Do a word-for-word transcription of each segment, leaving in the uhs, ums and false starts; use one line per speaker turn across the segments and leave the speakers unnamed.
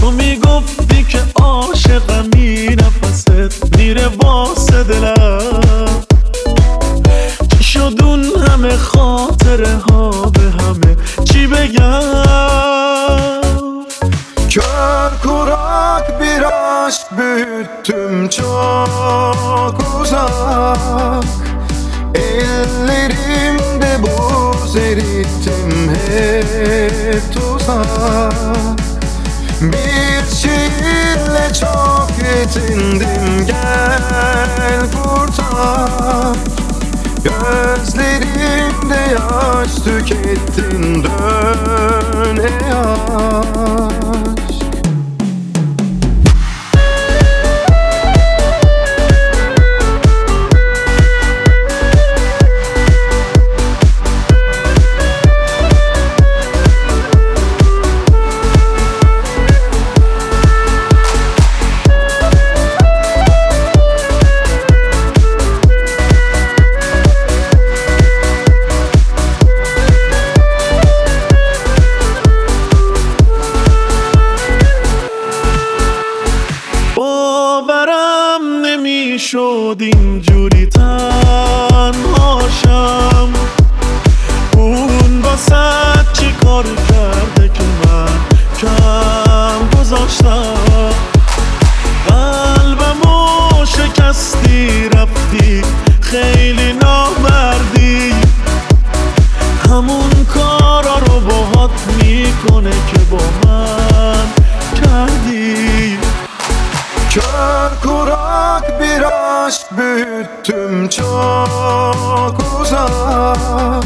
تو میگفتی که عاشقمی، نفست میره واسه دلم. چی شد اون همه خاطره ها، به همه چی بگم؟
Kör kurak bir aşk büyüttüm çok uzak. Ellerimde buz erittim hep tuzak. Bir şiirle çok yetindim, gel kurtar. Gözlerimde yaş tükettin, dön ey aşk.
باورم نمیشد اینجوری تنهاشم. اون واسه چی کار کرده که من کم گذاشتم؟ قلبمو شکستی رفتی، خیلی نامردی. همون کارا رو باهات میکنه که با من کردی.
Kör kurak bir aşk büyüttüm çok uzak.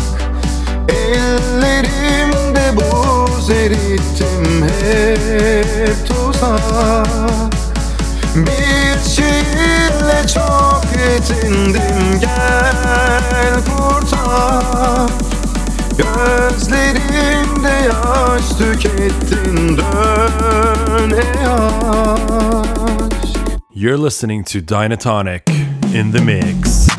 Ellerimde buz erittim hep tuzak. Bir şiirle çok yetindim, gel kurtar. Gözlerimde yaş tükettin, dön ey aşk.
You're listening to Dynatonic in the mix.